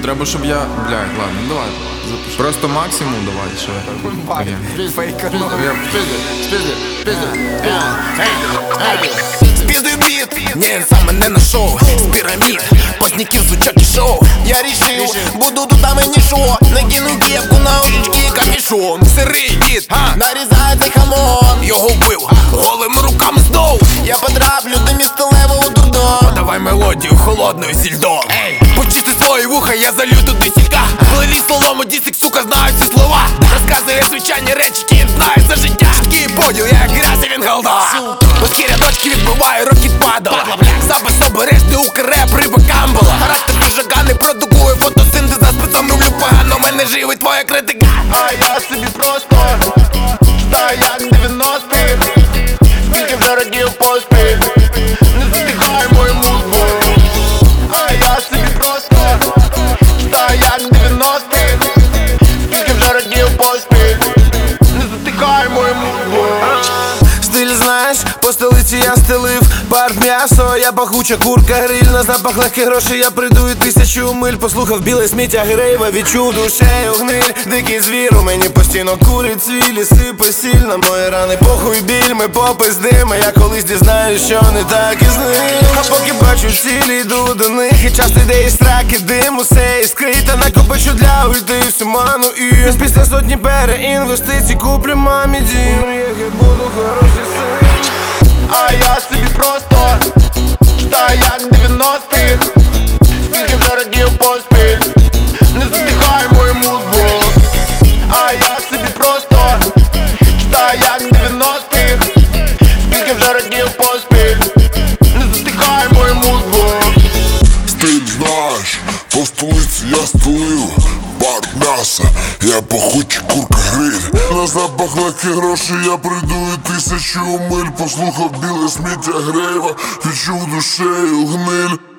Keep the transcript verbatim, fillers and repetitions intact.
треба, щоб я... Блядь, ладно, давай. Запишу. Просто максимум давай, що я так. Спіздив біт, ні, він сам мене нашов. З пірамід, поздняків звучать і шоу. Я рішив, буду тут а мені шо. Накину кепку на очечки капюшон. Сирий дід, нарізає цей хамон. Його вбив, голими руками знов. Я потраплю до місталевого дурдом. Давай мелодію холодною зі льдом. Почисти свої вуха, я залью туди сілька. Плелі солому, дісик, сука, знають ці слова. Розказує звичайні речі, які він знає за життя. Такий поділ, як грязь, він голда. Узкі рядочки відбиваю, рокіт падала. Запис обережний, укреп, риба камбала. Характер вижага не продукує фотосинтез. За спецом роблю погано, мене живить твоя критика. А я собі просто стаю як дев'яностих. Скільки вже радів поспіль, не затихай мою музику. А я собі просто стаю як дев'яностих. Скільки вже радів поспіль, не затихай мою музику. Стиль знаєш, по столиці я стелив парк м'ясо, я пахуча курка, гриль. На запах легких грошей я прийду і тисячу миль. Послухав біле сміття Грейва, відчув душею гниль. Дикий звір у мені постійно курить цвілі. Сипе сіль на мої рани, похуй біль, ми попиздимо. Я колись дізнаюсь, що не так із ним. А поки бачу цілі, йду до них. І час іде і страки, дим, усе іскрita. Накопичу для ульти всю ману. І після сотні переінвестицій куплю мамі дім. Я буду хороший син. А я собі просто стаю як дев'яностих. Скільки вже радів поспіль, не затихай мою музику. А я собі просто стаю як дев'яностих. Скільки вже радів поспіль, не затихай мою музику. Стиль знаєш, по столиці я столив парк м'яса, я пахучий курка гриль. На запах легких грошей я прийду і тисячу миль. Послухав біле сміття Грейва, відчув душею гниль.